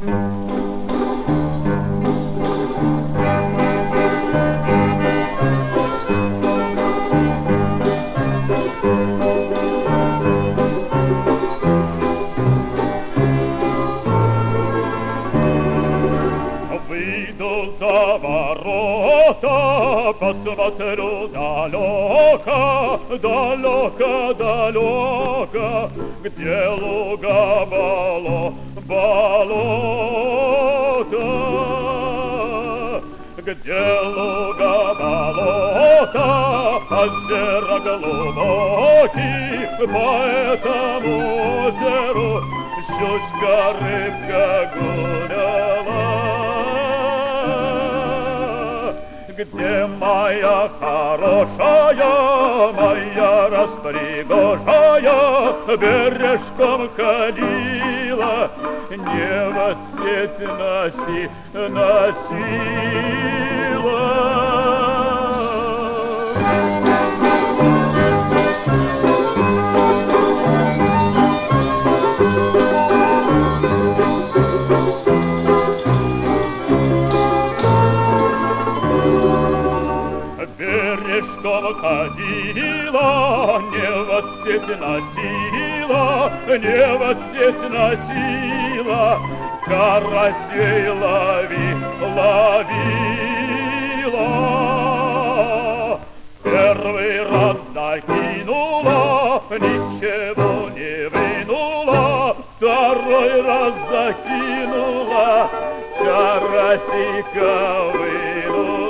Выйду за ворота, посмотрю далеко, далеко, далеко, где луга, болото, где луга, болото, озеро глубокий, по этому озеру щучка, рыбка гуляла. Где моя хорошая, моя распрягожая, бережком ходила, не в цвете носила. Бережком ходила, не в сеть носила, не в сеть носила, карасей ловила. Первый раз закинула, ничего не вынула, второй раз закинула, карасика вынула.